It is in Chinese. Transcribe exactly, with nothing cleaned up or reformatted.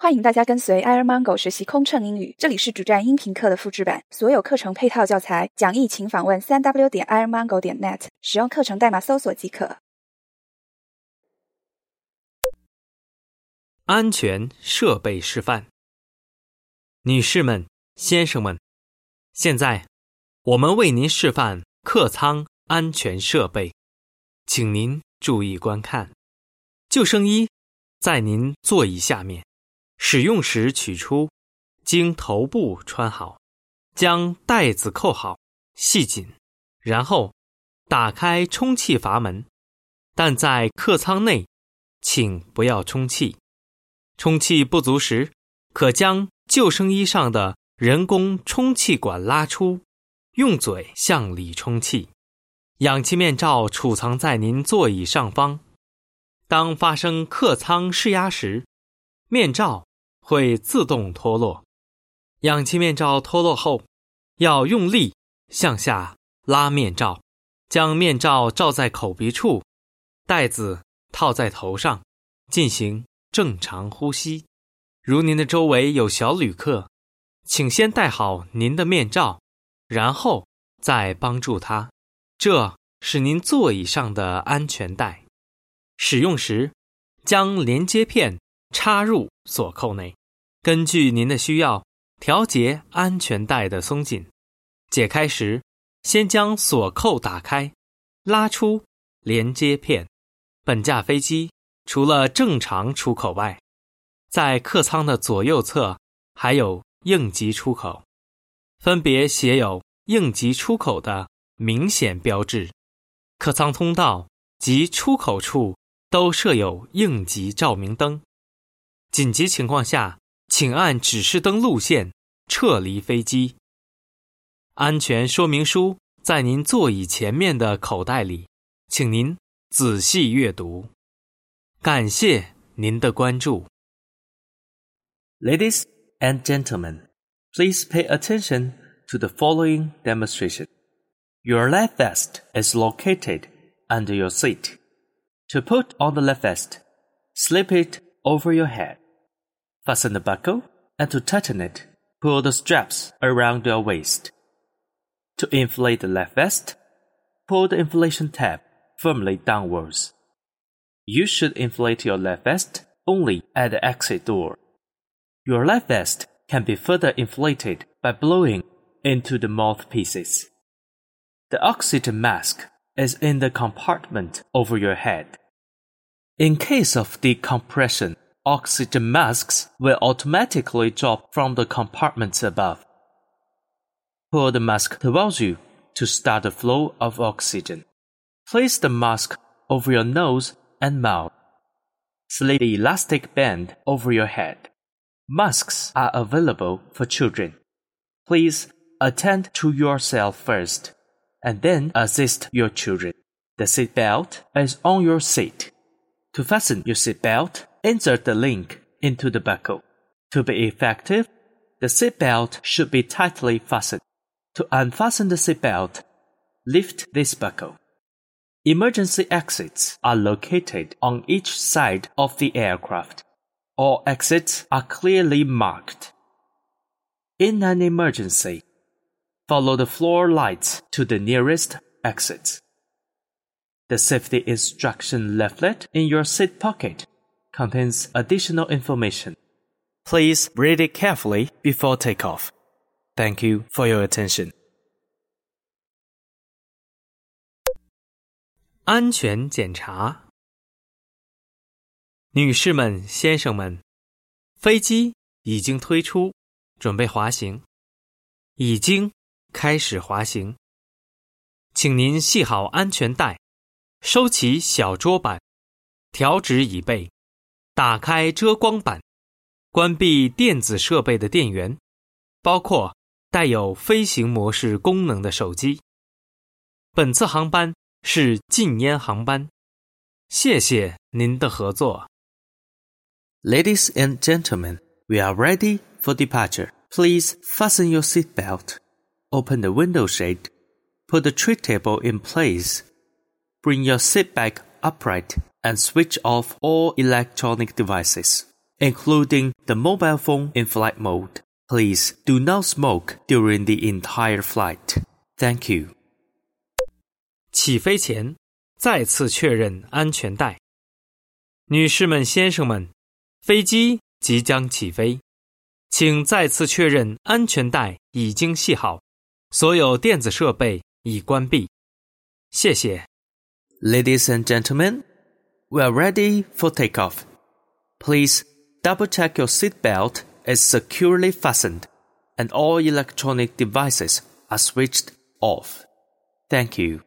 欢迎大家跟随 Airmango 学习空乘英语，这里是主站音频课的复制版，所有课程配套教材讲义请访问 三 w 点 airmango 点 net， 使用课程代码搜索即可。 安全设备示范。女士们、先生们，现在我们为您示范客舱安全设备，请您注意观看。救生衣在您座椅下面，使用时取出，经头部穿好，将带子扣好，系紧，然后打开充气阀门，但在客舱内，请不要充气。充气不足时，可将救生衣上的人工充气管拉出，用嘴向里充气。氧气面罩储藏在您座椅上方。当发生客舱失压时，面罩会自动脱落。氧气面罩脱落后，要用力向下拉面罩，将面罩罩在口鼻处，带子套在头上，进行正常呼吸。如您的周围有小旅客，请先戴好您的面罩，然后再帮助他。这是您座椅上的安全带。使用时，将连接片插入锁扣内，根据您的需要调节安全带的松紧。解开时，先将锁扣打开，拉出连接片。本架飞机除了正常出口外，在客舱的左右侧还有应急出口，分别写有应急出口的明显标志。客舱通道及出口处都设有应急照明灯。紧急情况下，请按指示灯路线撤离飞机。安全说明书在您座椅前面的口袋里，请您仔细阅读。感谢您的关注。 Ladies and gentlemen, please pay attention to the following demonstration. Your life vest is located under your seat. To put on the life vest, slip it over your head. Fasten the buckle, and to tighten it, pull the straps around your waist. To inflate the life vest, pull the inflation tab firmly downwards. You should inflate your life vest only at the exit door. Your life vest can be further inflated by blowing into the mouthpieces. The oxygen mask is in the compartment over your head. In case of decompression, oxygen masks will automatically drop from the compartments above. Pull the mask towards you to start the flow of oxygen. Place the mask over your nose and mouth. Slip the elastic band over your head. Masks are available for children. Please attend to yourself first, and then assist your children. The seatbelt is on your seat. To fasten your seatbelt, insert the link into the buckle. To be effective, the seatbelt should be tightly fastened. To unfasten the seatbelt, lift this buckle. Emergency exits are located on each side of the aircraft. All exits are clearly marked. In an emergency, follow the floor lights to the nearest exits. The safety instruction leaflet in your seat pocket contains additional information. Please read it carefully before takeoff. Thank you for your attention. 安全检查。女士们、先生们，飞机已经推出，准备滑行，已经开始滑行。请您系好安全带，收起小桌板，调直椅背，打开遮光板，关闭电子设备的电源，包括带有飞行模式功能的手机。本次航班是禁烟航班，谢谢您的合作。 Ladies and gentlemen, we are ready for departure. Please fasten your seatbelt. Open the window shade. Put the tray table in place. Bring your seat back upright and switch off all electronic devices. including the mobile phone in flight mode. Please do not smoke during the entire flight. Thank you. 起飞前，再次确认安全带。女士们、先生们，飞机即将起飞，请再次确认安全带已经系好，所有电子设备已关闭。谢谢。 Ladies and gentlemen, we are ready for takeoff. Please double-check your seatbelt is securely fastened and all electronic devices are switched off. Thank you.